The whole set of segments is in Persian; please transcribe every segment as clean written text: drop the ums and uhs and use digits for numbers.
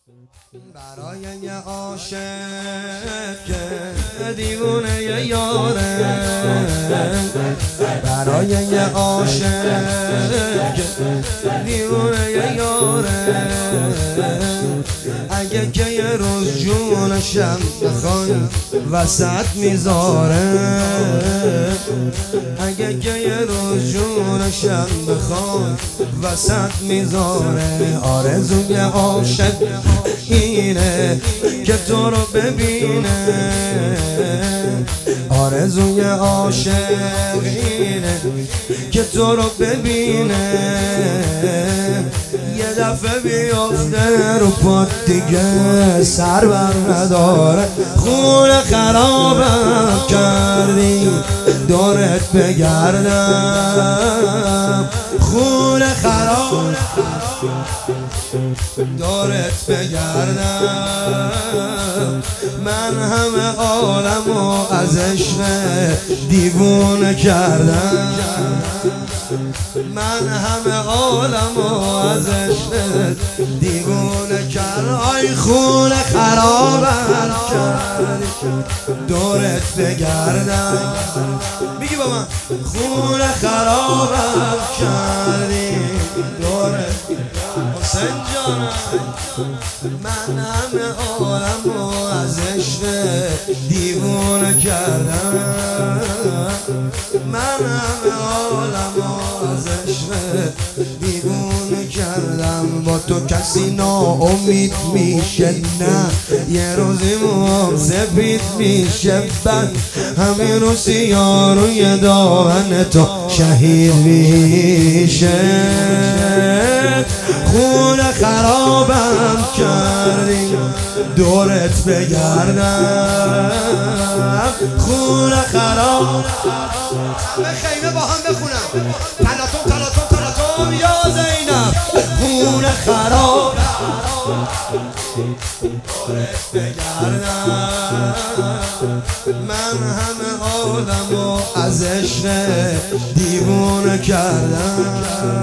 برای یه عاشق که دیوونه یاره، برای یه عاشق که دیوونه یاره، اگه که یه روز جونشم بخوای وسط میذاره، اگه که یه روز جونشم بخوای وسط میذاره. آرزوی عاشق اینه که تو رو ببینه، آرزوی عاشق اینه که تو رو ببینه، یه دفعه بیافته رو پات دیگه سر بر نداره. خونه خرابم کردی دورت بگردم، خونه خراب دورت بگردم، من همه عالمو از عشق دیوونه کردم، من همه عالمو از عشق دیوونه کردم. آی خونه خرابم کردی دورت بگردم، میگی با من خونه خرابم کردی دورت. حسین جانم من همه عالمو از عشق دیوونه کردم، من همه عالمو از عشق دیوونه کردم. با تو کسی ناامید میشه نه، یه روزی موام سفید میشه بد، همین رو سیاه روی دامن تو شهید میشه. خونه خرابم کردی دورت بگردم، خونه خراب. به خیمه با هم بخونم تلاتوم تلاتوم تلاتوم یا زینب. خونه خراب دورت بگردم، من همه عالمو از عشق دیوونه کردم،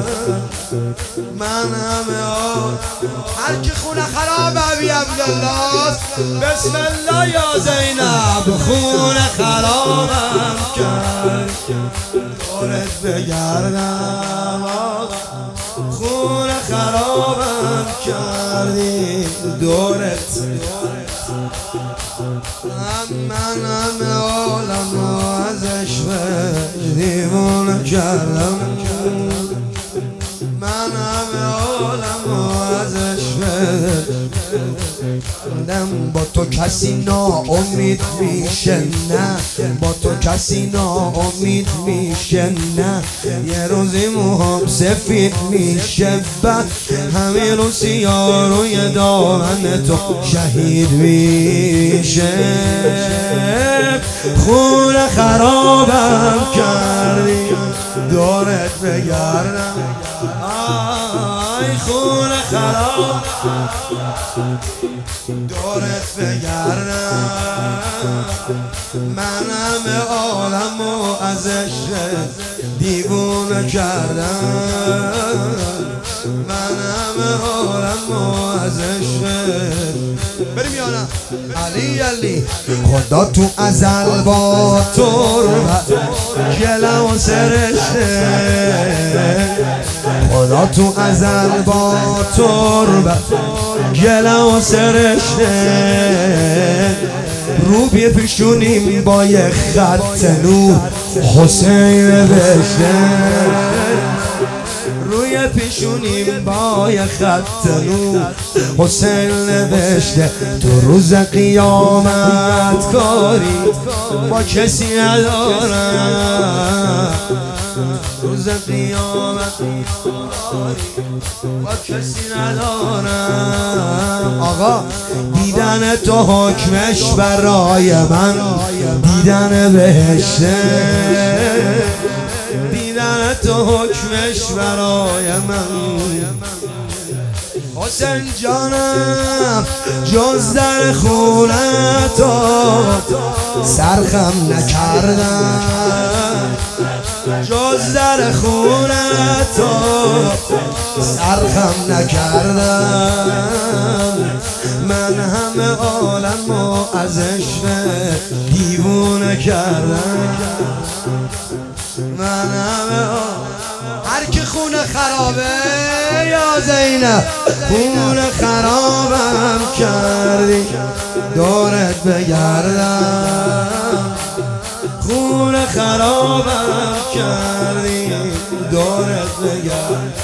من همه هر کی خونه خراب ابی عبدالله بسم الله یا زینب. خونه خرابم کرد دورت بگردم، خونه خرابم کردی دورت. من همه عالمو از عشق دیوونه کردم، من همه عالمو از عشق با تو کسی ناامید میشه نه، با تو کسی ناامید میشه نه، یه روزی موهام سفید میشه بد، همین رو سیاه روی دامن تو شهید میشه. خونه خرابم کردی دورت بگردم، آی خونه خراب دورت بگردم، من همه عالمو از عشق دیوونه کردم، من همه عالمو از عشق. بریم یانا علی علی. خدا تو ازل با تربت گله و سرشته، خدا تو ازل با تربت گله و سرشته، رو پیشونیم با یه خط نور حسین نوشته، روی پیشونیم با یه خط نور حسین نوشته. تو روز قیامت کاری با کسی ندارم، روز قیامت با کسی ندارم. آقا دیدن تو حکمش برای من دیدن بهشته، دیدن تو حکمش برای من. حسین جانم جز در خونتو سرخم نکردم، جز در خونه تو سرخم نکردم. من همه عالمو از عشق دیوونه کردم. من همه هر کی خونه خرابه یا زینب خونه خرابم کردی دورت بگردم. خونه خرابم کردی دورت بگردم.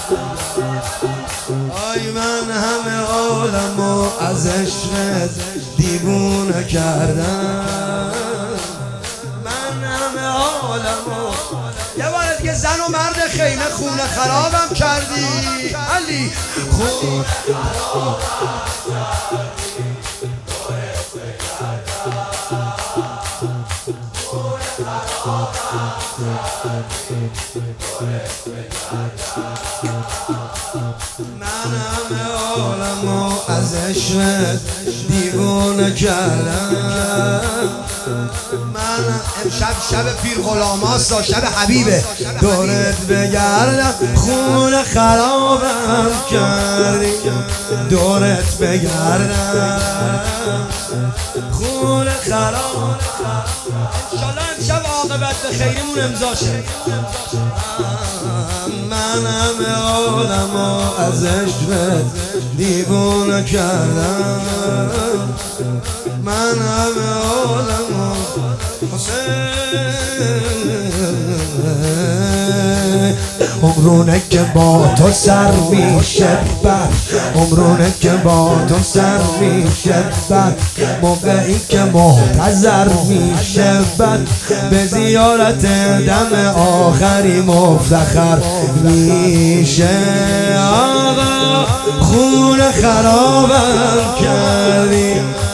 آی من همه عالمو از عشقت دیوونه کردم. من همه عالمو یه بار دیگه زن و مرد خیمه خونه خرابم کردی علی. خونه من همه عالمو از عشقت دیوونه کردم. من امشب شب پیر غلاماست، شب حبیبه، دورت بگردم. خونه خرابم کردی دورت بگردم. خونه خراب انشالله امشب عاقبت به خیریمون امضا شه. من همه عالمو از عشقت دیوونه کردم. من همه عالمو عمرونه که با تو سر میشه بر، عمرونه که با تو سر میشه بر، موقعی که محتضر میشه بر، به زیارت دم آخری مفتخر میشه. آقا خونه خرابم کردی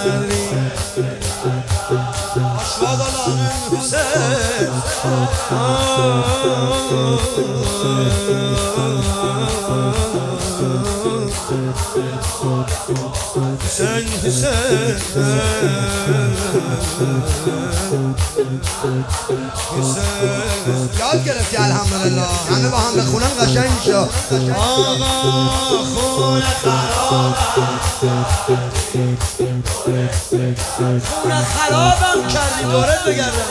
یاد گرفتی الحمدلله همه با هم بخونن قشنگ میشه. آقا خونه خرابم خونه خرابم کردی دورت بگردم.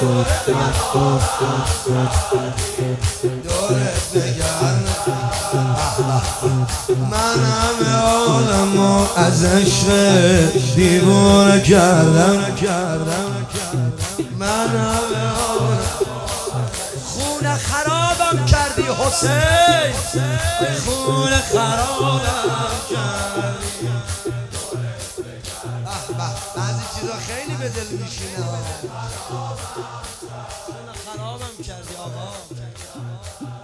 دورت بگردم. من همه عالمو از عشق دیوونه کردم. من همه خونه خرابم کردی حسین. خونه خرابم کردی. بعضی چیزا خیلی به دل میشینه. خونه خرابم کردی آقا.